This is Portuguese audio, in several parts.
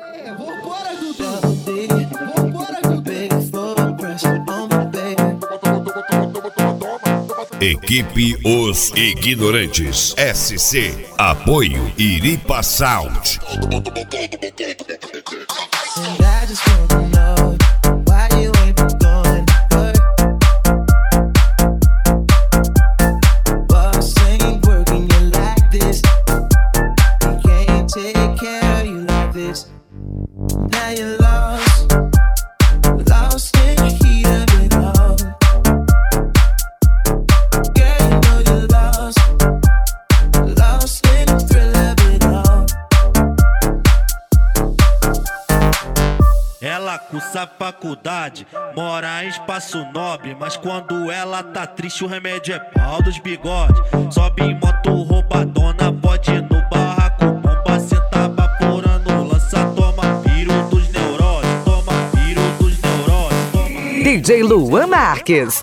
Vambora, Dudu! Vambora, Dudu! Equipe Os Ignorantes SC. Apoio Iripa Sound. Now you're lost in the heat of it all. Girl, you know you're lost in the thrill of it all. Ela cursa faculdade, mora em espaço nobre, mas quando ela tá triste o remédio é pau dos bigodes. Sobe em moto roubadona, pode ir no barraco, bomba, senta vaporando, lança, toma piro dos neuroses, toma piro dos neuroses, toma. DJ Luan Marques.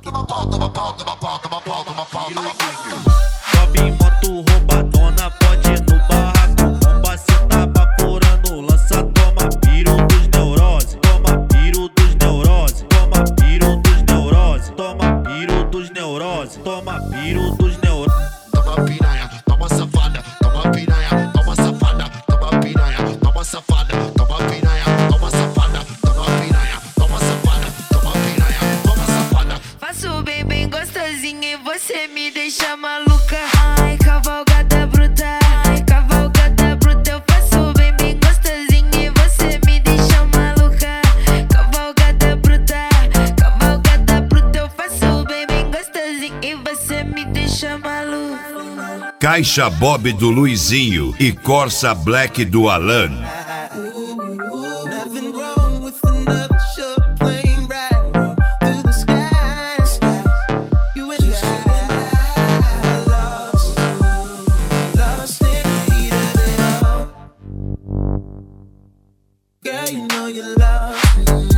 Sobe em moto roubadona, pode ir no barraco, bomba, senta vaporando, lança, toma piro dos neuroses, toma piro dos neuroses, toma piro dos neuroses, toma piro dos neuroses, toma piro dos neuroses. Toma piranha, toma safada, toma piranha, toma safada, toma piranha, toma safada, toma piranha, toma safada, toma piranha, toma safada, toma piranha, toma safada. Faço bem gostosinho e você me deixa maluca. Ai, cavalgada bruta, ai, cavalgada bruta. Eu faço bem gostosinho e você me deixa maluca. Cavalgada bruta, eu faço bem gostosinho e você me deixa maluca. Caixa Bob do Luizinho e Corsa Black do Alan. Nothing wrong with another short plane ride through the skies. You and I lost in the heat of it all. Girl, you know you're lost.